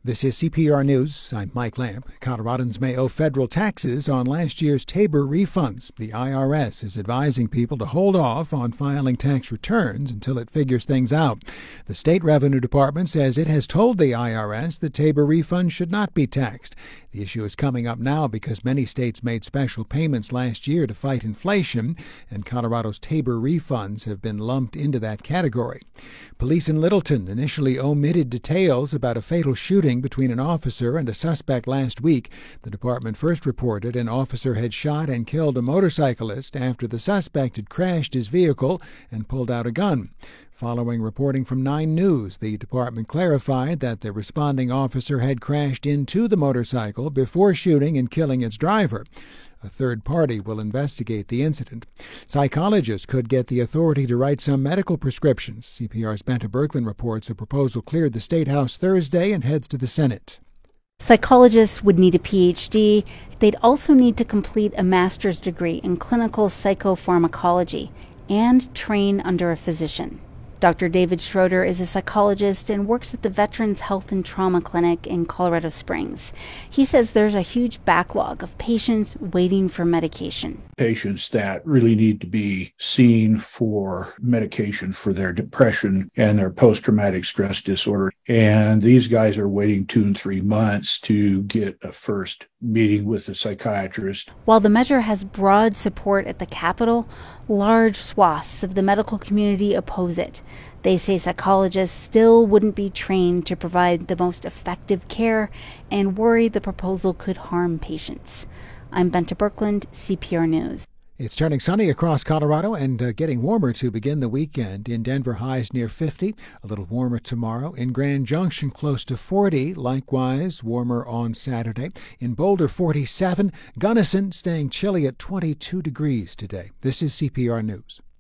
This is CPR News. I'm Mike Lamb. Coloradans may owe federal taxes on last year's Tabor refunds. The IRS is advising people to hold off on filing tax returns until it figures things out. The State Revenue Department says it has told the IRS that Tabor refunds should not be taxed. The issue is coming up now because many states made special payments last year to fight inflation, and Colorado's Tabor refunds have been lumped into that category. Police in Littleton initially omitted details about a fatal shooting between an officer and a suspect last week. The department first reported an officer had shot and killed a motorcyclist after the suspect had crashed his vehicle and pulled out a gun. Following reporting from 9 News, the department clarified that the responding officer had crashed into the motorcycle before shooting and killing its driver. A third party will investigate the incident. Psychologists could get the authority to write some medical prescriptions. CPR's Benta Berkland reports a proposal cleared the State House Thursday and heads to the Senate. Psychologists would need a PhD. They'd also need to complete a master's degree in clinical psychopharmacology and train under a physician. Dr. David Schroeder is a psychologist and works at the Veterans Health and Trauma Clinic in Colorado Springs. He says there's a huge backlog of patients waiting for medication. Patients that really need to be seen for medication for their depression and their post-traumatic stress disorder. And these guys are waiting 2 and 3 months to get a first meeting with a psychiatrist. While the measure has broad support at the Capitol, large swaths of the medical community oppose it. They say psychologists still wouldn't be trained to provide the most effective care and worry the proposal could harm patients. I'm Benta Berkland, CPR News. It's turning sunny across Colorado and getting warmer to begin the weekend. In Denver, highs near 50. A little warmer tomorrow. In Grand Junction, close to 40. Likewise, warmer on Saturday. In Boulder, 47. Gunnison staying chilly at 22 degrees today. This is CPR News.